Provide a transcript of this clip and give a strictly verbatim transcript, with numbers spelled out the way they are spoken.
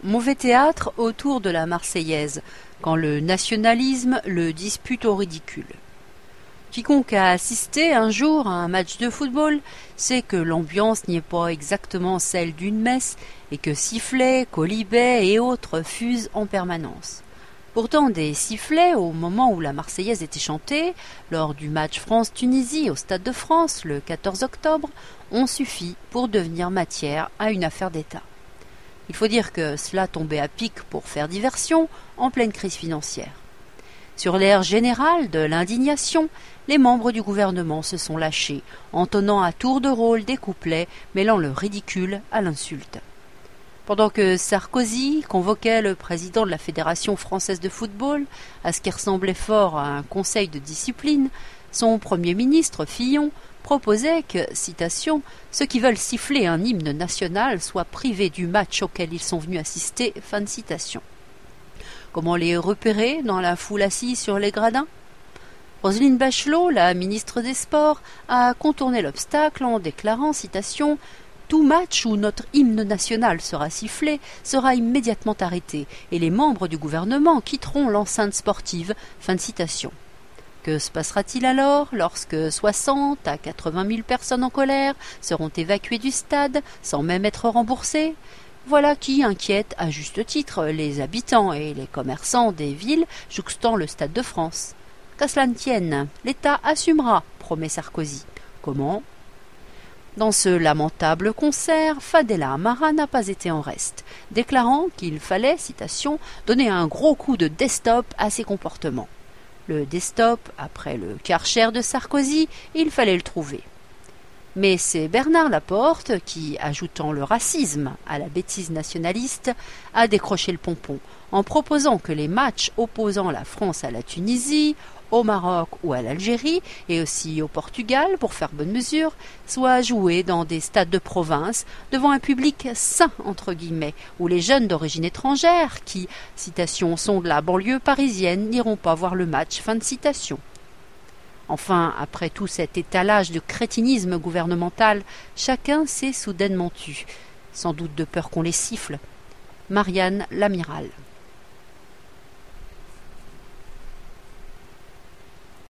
mauvais théâtre autour de la Marseillaise, quand le nationalisme le dispute au ridicule. Quiconque a assisté un jour à un match de football sait que l'ambiance n'y est pas exactement celle d'une messe et que sifflets, quolibets et autres fusent en permanence. Pourtant, des sifflets, au moment où la Marseillaise était chantée, lors du match France-Tunisie au Stade de France le quatorze octobre, ont suffi pour devenir matière à une affaire d'État. Il faut dire que cela tombait à pic pour faire diversion en pleine crise financière. Sur l'air général de l'indignation, les membres du gouvernement se sont lâchés, entonnant à tour de rôle des couplets mêlant le ridicule à l'insulte. Pendant que Sarkozy convoquait le président de la Fédération française de football à ce qui ressemblait fort à un conseil de discipline, son Premier ministre, Fillon, proposait que, citation, « ceux qui veulent siffler un hymne national soient privés du match auquel ils sont venus assister », fin de citation. Comment les repérer dans la foule assise sur les gradins ? Roselyne Bachelot, la ministre des Sports, a contourné l'obstacle en déclarant, citation, « Tout match où notre hymne national sera sifflé sera immédiatement arrêté et les membres du gouvernement quitteront l'enceinte sportive. » Fin de citation. Que se passera-t-il alors lorsque soixante à quatre-vingt mille personnes en colère seront évacuées du stade sans même être remboursées ? Voilà qui inquiète à juste titre les habitants et les commerçants des villes jouxtant le Stade de France. Qu'à cela ne tienne, l'État assumera, promet Sarkozy. Comment ? Dans ce lamentable concert, Fadela Amara n'a pas été en reste, déclarant qu'il fallait, citation, donner un gros coup de desktop à ses comportements. Le desktop, après le Karcher de Sarkozy, il fallait le trouver. Mais c'est Bernard Laporte qui, ajoutant le racisme à la bêtise nationaliste, a décroché le pompon, en proposant que les matchs opposant la France à la Tunisie, au Maroc ou à l'Algérie, et aussi au Portugal, pour faire bonne mesure, soient joués dans des stades de province, devant un public « sain » entre guillemets, où les jeunes d'origine étrangère, qui, citation, sont de la banlieue parisienne, n'iront pas voir le match. Fin de citation. Enfin, après tout cet étalage de crétinisme gouvernemental, chacun s'est soudainement tu, sans doute de peur qu'on les siffle. Marianne Lamiral.